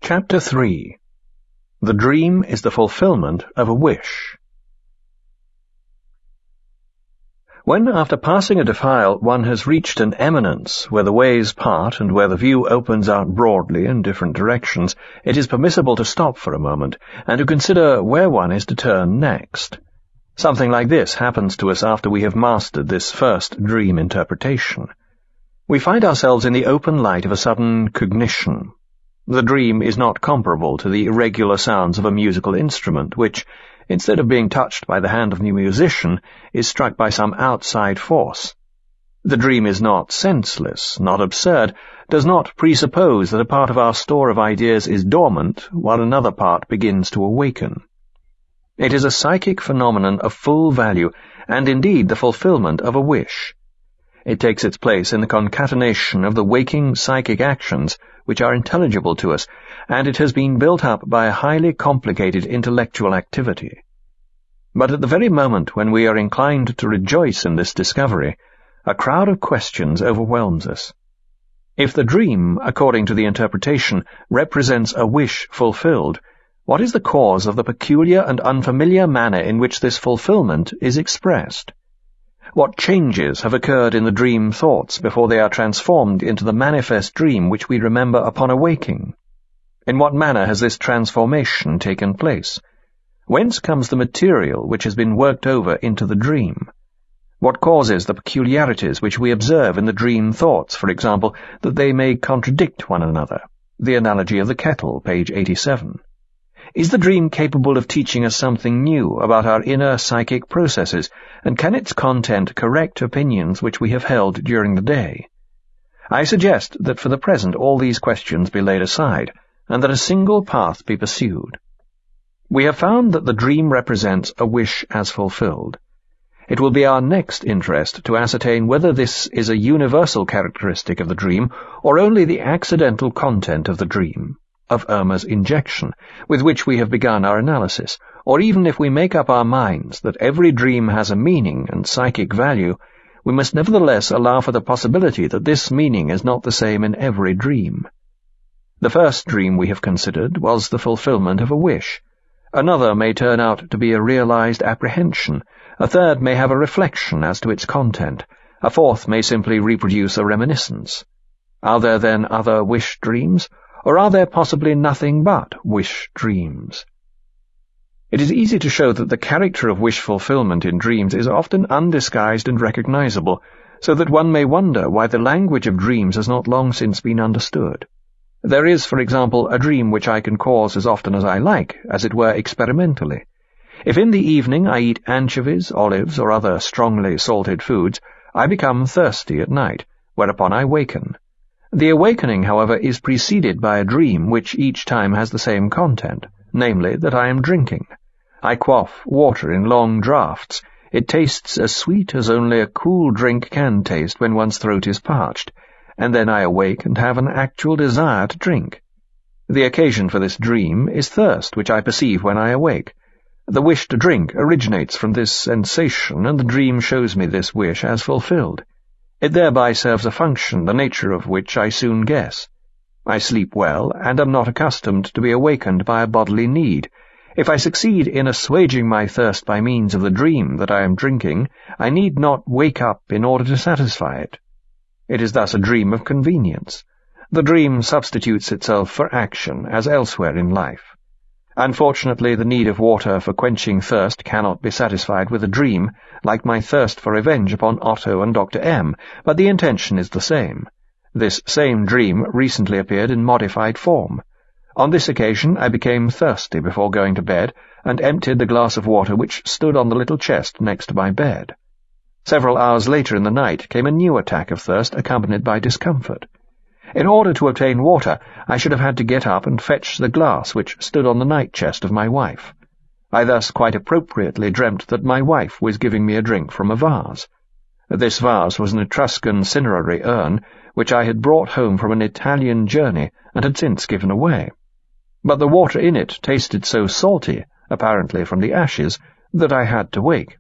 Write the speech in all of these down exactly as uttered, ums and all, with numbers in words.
Chapter three. The Dream is the Fulfillment of a Wish. When, after passing a defile, one has reached an eminence where the ways part and where the view opens out broadly in different directions, it is permissible to stop for a moment and to consider where one is to turn next. Something like this happens to us after we have mastered this first dream interpretation. We find ourselves in the open light of a sudden cognition. The dream is not comparable to the irregular sounds of a musical instrument, which, instead of being touched by the hand of the musician, is struck by some outside force. The dream is not senseless, not absurd, does not presuppose that a part of our store of ideas is dormant while another part begins to awaken. It is a psychic phenomenon of full value, and indeed the fulfillment of a wish. It takes its place in the concatenation of the waking psychic actions which are intelligible to us, and it has been built up by a highly complicated intellectual activity. But at the very moment when we are inclined to rejoice in this discovery, a crowd of questions overwhelms us. If the dream, according to the interpretation, represents a wish fulfilled, what is the cause of the peculiar and unfamiliar manner in which this fulfillment is expressed? What changes have occurred in the dream thoughts before they are transformed into the manifest dream which we remember upon awaking? In what manner has this transformation taken place? Whence comes the material which has been worked over into the dream? What causes the peculiarities which we observe in the dream thoughts, for example, that they may contradict one another? The analogy of the kettle, page eighty-seven. Is the dream capable of teaching us something new about our inner psychic processes, and can its content correct opinions which we have held during the day? I suggest that for the present all these questions be laid aside, and that a single path be pursued. We have found that the dream represents a wish as fulfilled. It will be our next interest to ascertain whether this is a universal characteristic of the dream, or only the accidental content of the dream, of Irma's injection, with which we have begun our analysis, or even if we make up our minds that every dream has a meaning and psychic value, we must nevertheless allow for the possibility that this meaning is not the same in every dream. The first dream we have considered was the fulfillment of a wish. Another may turn out to be a realized apprehension, a third may have a reflection as to its content, a fourth may simply reproduce a reminiscence. Are there then other wish dreams? Or are there possibly nothing but wish dreams? It is easy to show that the character of wish fulfillment in dreams is often undisguised and recognizable, so that one may wonder why the language of dreams has not long since been understood. There is, for example, a dream which I can cause as often as I like, as it were experimentally. If in the evening I eat anchovies, olives, or other strongly salted foods, I become thirsty at night, whereupon I waken. The awakening, however, is preceded by a dream which each time has the same content, namely that I am drinking. I quaff water in long draughts. It tastes as sweet as only a cool drink can taste when one's throat is parched, and then I awake and have an actual desire to drink. The occasion for this dream is thirst, which I perceive when I awake. The wish to drink originates from this sensation, and the dream shows me this wish as fulfilled. It thereby serves a function, the nature of which I soon guess. I sleep well, and am not accustomed to be awakened by a bodily need. If I succeed in assuaging my thirst by means of the dream that I am drinking, I need not wake up in order to satisfy it. It is thus a dream of convenience. The dream substitutes itself for action, as elsewhere in life. Unfortunately, the need of water for quenching thirst cannot be satisfied with a dream, like my thirst for revenge upon Otto and Doctor M, but the intention is the same. This same dream recently appeared in modified form. On this occasion I became thirsty before going to bed, and emptied the glass of water which stood on the little chest next to my bed. Several hours later in the night came a new attack of thirst accompanied by discomfort. In order to obtain water, I should have had to get up and fetch the glass which stood on the night-chest of my wife. I thus quite appropriately dreamt that my wife was giving me a drink from a vase. This vase was an Etruscan cinerary urn, which I had brought home from an Italian journey and had since given away. But the water in it tasted so salty, apparently from the ashes, that I had to wake.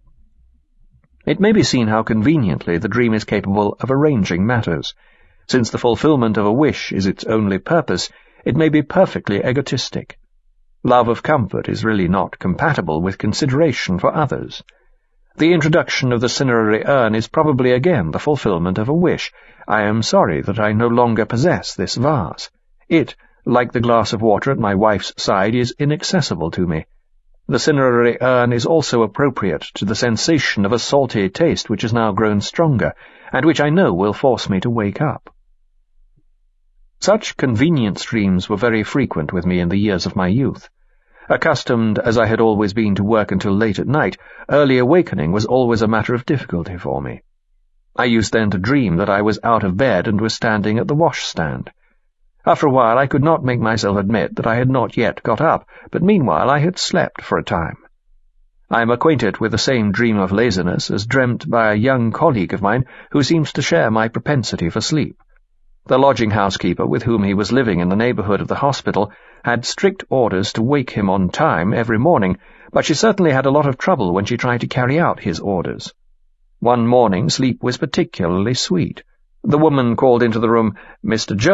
It may be seen how conveniently the dream is capable of arranging matters. Since the fulfillment of a wish is its only purpose, it may be perfectly egotistic. Love of comfort is really not compatible with consideration for others. The introduction of the cinerary urn is probably again the fulfillment of a wish. I am sorry that I no longer possess this vase. It, like the glass of water at my wife's side, is inaccessible to me. The cinerary urn is also appropriate to the sensation of a salty taste which has now grown stronger, and which I know will force me to wake up. Such convenience dreams were very frequent with me in the years of my youth. Accustomed as I had always been to work until late at night, early awakening was always a matter of difficulty for me. I used then to dream that I was out of bed and was standing at the washstand. After a while I could not make myself admit that I had not yet got up, but meanwhile I had slept for a time. I am acquainted with the same dream of laziness as dreamt by a young colleague of mine who seems to share my propensity for sleep. The lodging-house keeper with whom he was living in the neighbourhood of the hospital had strict orders to wake him on time every morning, but she certainly had a lot of trouble when she tried to carry out his orders. One morning sleep was particularly sweet. The woman called into the room, "Mister Jones."